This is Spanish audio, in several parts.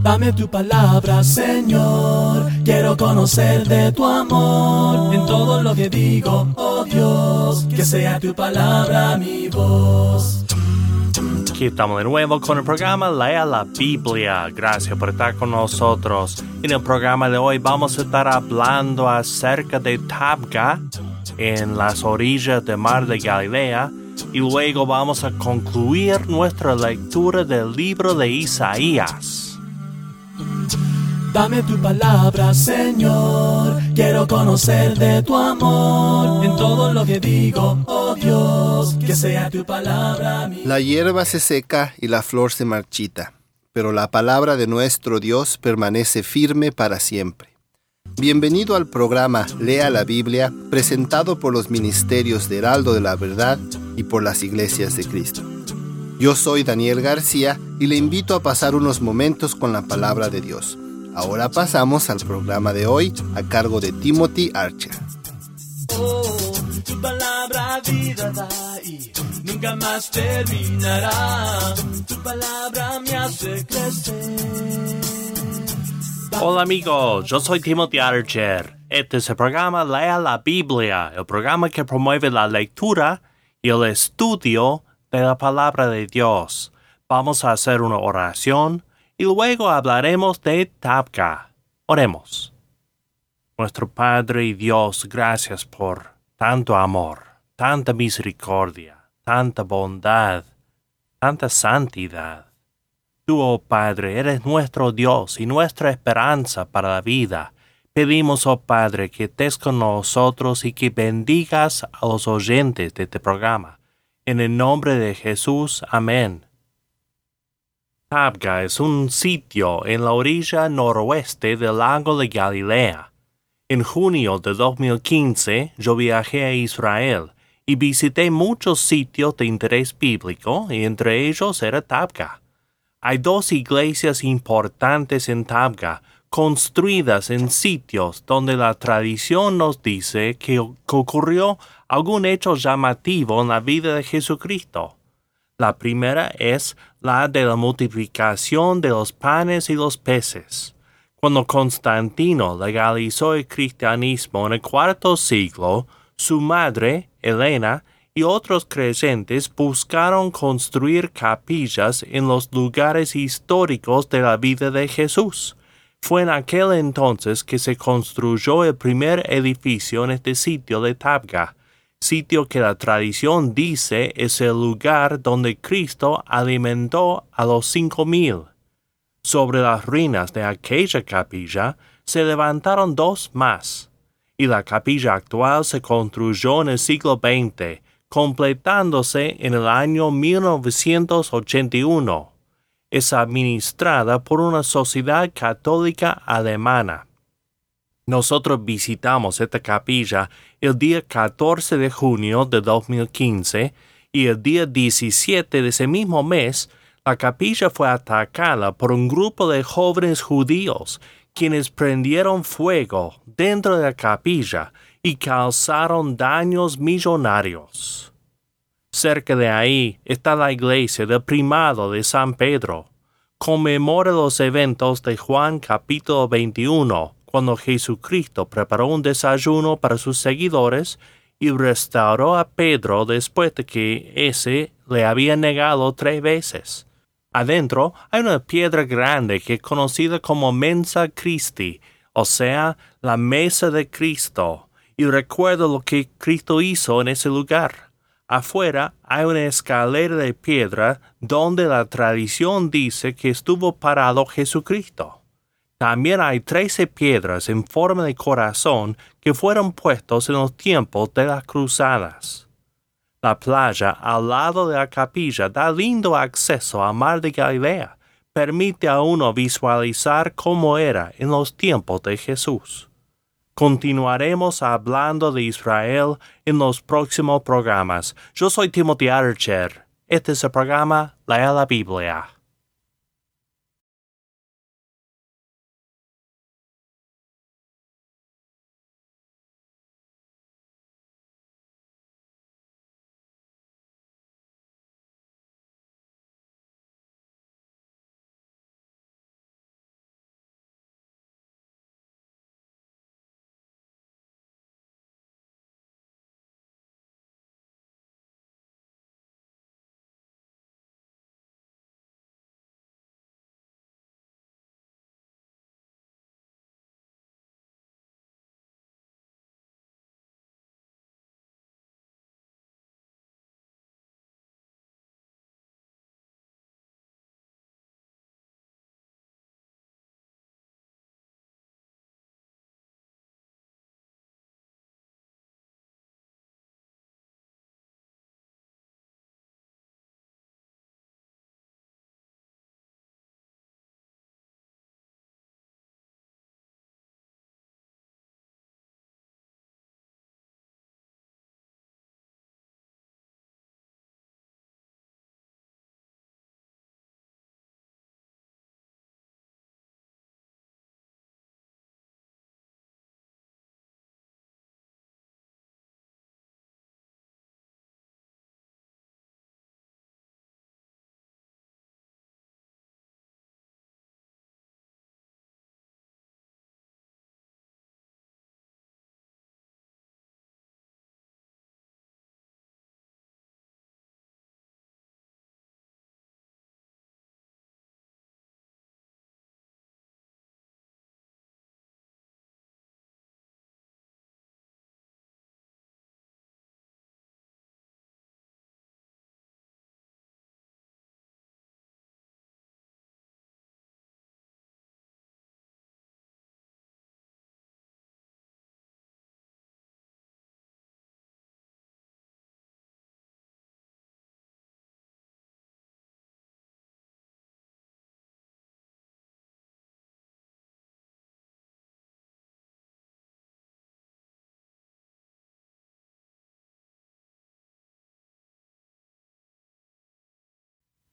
Dame tu palabra, Señor. Quiero conocer de tu amor en todo lo que digo, oh Dios. Que sea tu palabra mi voz. Aquí estamos de nuevo con el programa Lea la Biblia. Gracias por estar con nosotros. En el programa de hoy vamos a estar hablando acerca de Tabgha en las orillas del mar de Galilea y luego vamos a concluir nuestra lectura del libro de Isaías. Dame tu palabra, Señor. Quiero conocer de tu amor en todo lo que digo, oh Dios. Que sea tu palabra mi... La hierba se seca y la flor se marchita, pero la palabra de nuestro Dios permanece firme para siempre. Bienvenido al programa Lea la Biblia, presentado por los ministerios de Heraldo de la Verdad y por las Iglesias de Cristo. Yo soy Daniel García y le invito a pasar unos momentos con la palabra de Dios. Ahora pasamos al programa de hoy a cargo de Timothy Archer. Oh, tu palabra vida da y nunca más terminará. Tu palabra me hace crecer. Hola amigos, yo soy Timothy Archer. Este es el programa Lea la Biblia, el programa que promueve la lectura y el estudio de la palabra de Dios. Vamos a hacer una oración y luego hablaremos de Tabgha. Oremos. Nuestro Padre y Dios, gracias por tanto amor, tanta misericordia, tanta bondad, tanta santidad. Tú, oh Padre, eres nuestro Dios y nuestra esperanza para la vida. Pedimos, oh Padre, que estés con nosotros y que bendigas a los oyentes de este programa. En el nombre de Jesús, amén. Tabgha es un sitio en la orilla noroeste del lago de Galilea. En junio de 2015 yo viajé a Israel y visité muchos sitios de interés bíblico y entre ellos era Tabgha. Hay dos iglesias importantes en Tabgha, construidas en sitios donde la tradición nos dice que ocurrió algún hecho llamativo en la vida de Jesucristo. La primera es la de la multiplicación de los panes y los peces. Cuando Constantino legalizó el cristianismo en el IV siglo, su madre, Helena, y otros creyentes buscaron construir capillas en los lugares históricos de la vida de Jesús. Fue en aquel entonces que se construyó el primer edificio en este sitio de Tabgha, sitio que la tradición dice es el lugar donde Cristo alimentó a los 5,000. Sobre las ruinas de aquella capilla se levantaron dos más, y la capilla actual se construyó en el siglo XX, completándose en el año 1981. Es administrada por una sociedad católica alemana. Nosotros visitamos esta capilla el día 14 de junio de 2015 y el día 17 de ese mismo mes, la capilla fue atacada por un grupo de jóvenes judíos quienes prendieron fuego dentro de la capilla y causaron daños millonarios. Cerca de ahí está la iglesia del Primado de San Pedro. Conmemora los eventos de Juan capítulo 21, cuando Jesucristo preparó un desayuno para sus seguidores y restauró a Pedro después de que ése le había negado 3 veces. Adentro hay una piedra grande que es conocida como Mensa Christi, o sea, la mesa de Cristo, y recuerda lo que Cristo hizo en ese lugar. Afuera hay una escalera de piedra donde la tradición dice que estuvo parado Jesucristo. También hay 13 piedras en forma de corazón que fueron puestos en los tiempos de las cruzadas. La playa al lado de la capilla da lindo acceso al mar de Galilea. Permite a uno visualizar cómo era en los tiempos de Jesús. Continuaremos hablando de Israel en los próximos programas. Yo soy Timothy Archer. Este es el programa Lea la Biblia.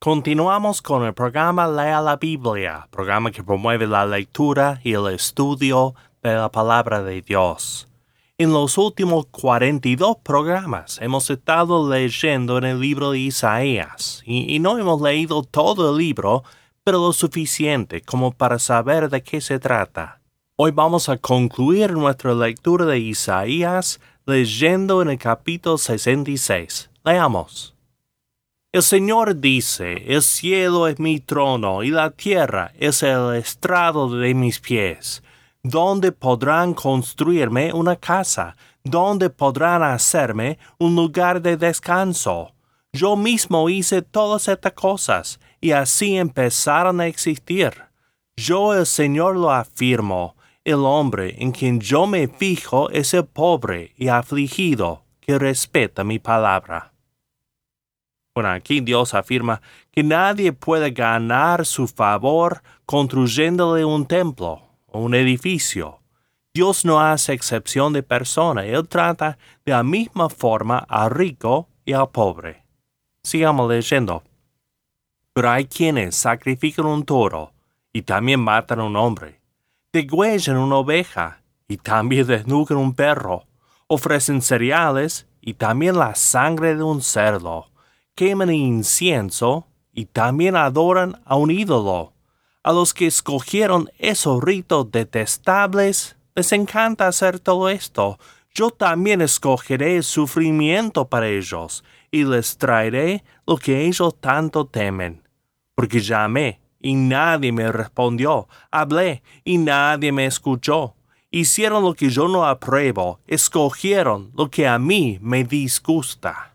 Continuamos con el programa Lea la Biblia, programa que promueve la lectura y el estudio de la palabra de Dios. En los últimos 42 programas hemos estado leyendo en el libro de Isaías y no hemos leído todo el libro, pero lo suficiente como para saber de qué se trata. Hoy vamos a concluir nuestra lectura de Isaías leyendo en el capítulo 66. Leamos. El Señor dice, el cielo es mi trono y la tierra es el estrado de mis pies. ¿Dónde podrán construirme una casa? ¿Dónde podrán hacerme un lugar de descanso? Yo mismo hice todas estas cosas y así empezaron a existir. Yo el Señor lo afirmo. El hombre en quien yo me fijo es el pobre y afligido que respeta mi palabra. Bueno, aquí Dios afirma que nadie puede ganar su favor construyéndole un templo o un edificio. Dios no hace excepción de persona. Él trata de la misma forma al rico y al pobre. Sigamos leyendo. Pero hay quienes sacrifican un toro y también matan a un hombre. Degüellan una oveja y también desnudan un perro. Ofrecen cereales y también la sangre de un cerdo. Queman incienso y también adoran a un ídolo. A los que escogieron esos ritos detestables les encanta hacer todo esto. Yo también escogeré el sufrimiento para ellos y les traeré lo que ellos tanto temen. Porque llamé y nadie me respondió. Hablé y nadie me escuchó. Hicieron lo que yo no apruebo. Escogieron lo que a mí me disgusta.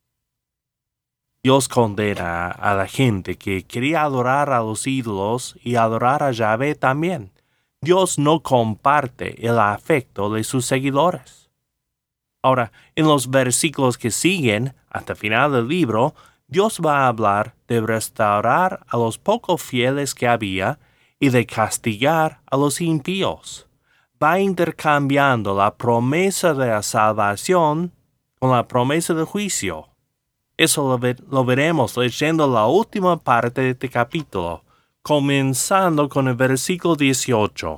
Dios condena a la gente que quería adorar a los ídolos y adorar a Yahvé también. Dios no comparte el afecto de sus seguidores. Ahora, en los versículos que siguen, hasta el final del libro, Dios va a hablar de restaurar a los pocos fieles que había y de castigar a los impíos. Va intercambiando la promesa de la salvación con la promesa del juicio. Eso lo veremos leyendo la última parte de este capítulo, comenzando con el versículo 18.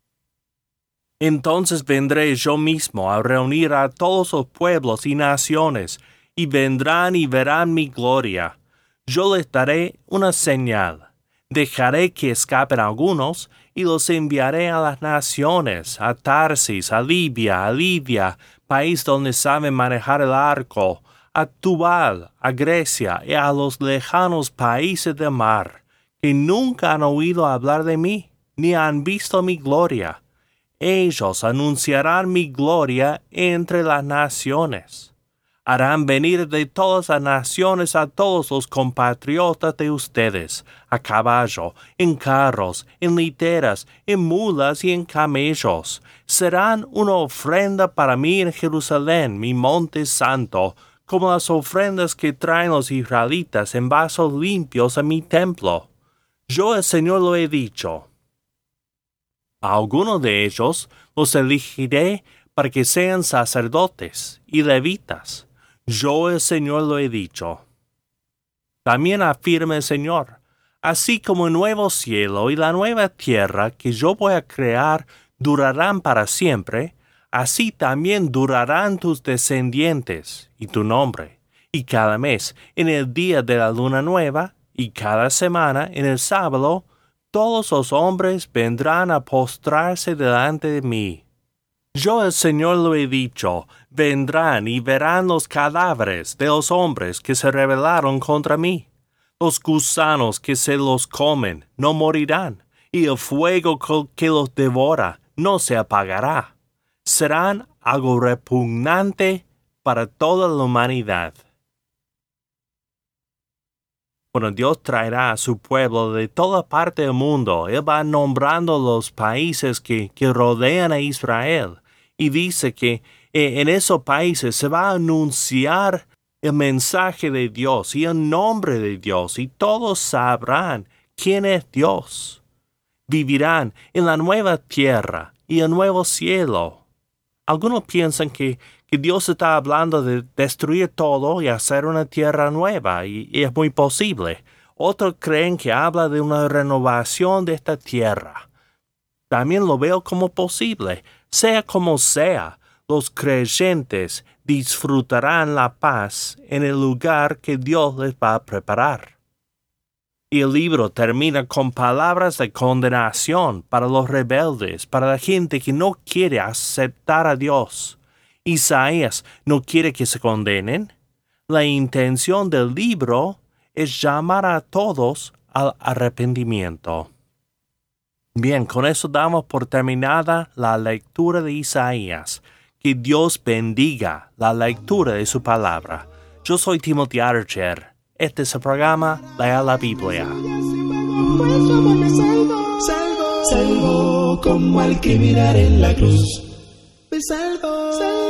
Entonces vendré yo mismo a reunir a todos los pueblos y naciones, y vendrán y verán mi gloria. Yo les daré una señal. Dejaré que escapen algunos, y los enviaré a las naciones, a Tarsis, a Libia, a Lidia, país donde saben manejar el arco, a Tubal, a Grecia y a los lejanos países del mar, que nunca han oído hablar de mí, ni han visto mi gloria. Ellos anunciarán mi gloria entre las naciones. Harán venir de todas las naciones a todos los compatriotas de ustedes, a caballo, en carros, en literas, en mulas y en camellos. Serán una ofrenda para mí en Jerusalén, mi monte santo, como las ofrendas que traen los israelitas en vasos limpios a mi templo. Yo el Señor lo he dicho. A algunos de ellos los elegiré para que sean sacerdotes y levitas. Yo el Señor lo he dicho. También afirma el Señor, así como el nuevo cielo y la nueva tierra que yo voy a crear durarán para siempre, así también durarán tus descendientes y tu nombre, y cada mes en el día de la luna nueva, y cada semana en el sábado, todos los hombres vendrán a postrarse delante de mí. Yo el Señor lo he dicho, vendrán y verán los cadáveres de los hombres que se rebelaron contra mí. Los gusanos que se los comen no morirán, y el fuego que los devora no se apagará. Serán algo repugnante para toda la humanidad. Bueno, Dios traerá a su pueblo de toda parte del mundo. Él va nombrando los países que rodean a Israel. Y dice que en esos países se va a anunciar el mensaje de Dios y el nombre de Dios. Y todos sabrán quién es Dios. Vivirán en la nueva tierra y el nuevo cielo. Algunos piensan que Dios está hablando de destruir todo y hacer una tierra nueva, y es muy posible. Otros creen que habla de una renovación de esta tierra. También lo veo como posible. Sea como sea, los creyentes disfrutarán la paz en el lugar que Dios les va a preparar. Y el libro termina con palabras de condenación para los rebeldes, para la gente que no quiere aceptar a Dios. Isaías no quiere que se condenen. La intención del libro es llamar a todos al arrepentimiento. Bien, con eso damos por terminada la lectura de Isaías. Que Dios bendiga la lectura de su palabra. Yo soy Timothy Archer. Este es el programa Lea la Biblia. Salvo como al criminal en la cruz. Me salvo.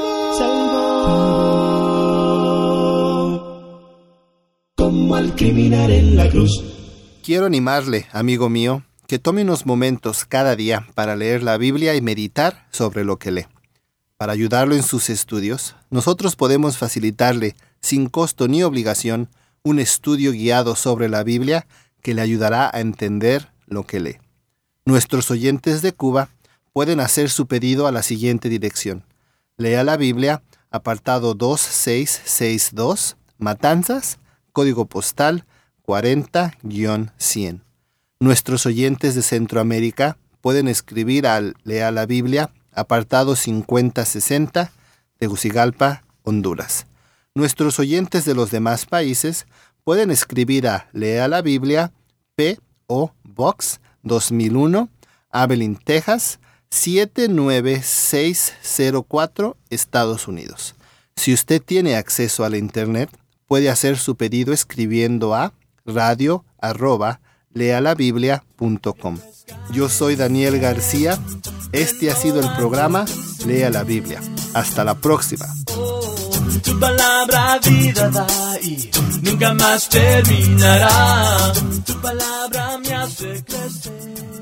Como al criminal en la cruz. Quiero animarle, amigo mío, que tome unos momentos cada día para leer la Biblia y meditar sobre lo que lee. Para ayudarlo en sus estudios, nosotros podemos facilitarle, sin costo ni obligación, un estudio guiado sobre la Biblia que le ayudará a entender lo que lee. Nuestros oyentes de Cuba pueden hacer su pedido a la siguiente dirección. Lea la Biblia, apartado 2662, Matanzas, código postal 40-100. Nuestros oyentes de Centroamérica pueden escribir al Lea la Biblia, apartado 5060, Tegucigalpa, Honduras. Nuestros oyentes de los demás países pueden escribir a Lea la Biblia, P.O. Box 2001, Abilene, Texas, 79604, Estados Unidos. Si usted tiene acceso a la Internet, puede hacer su pedido escribiendo a radio@lealabiblia.com. Yo soy Daniel García. Este ha sido el programa Lea la Biblia. Hasta la próxima. Tu palabra vida da y nunca más terminará. Tu palabra me hace crecer.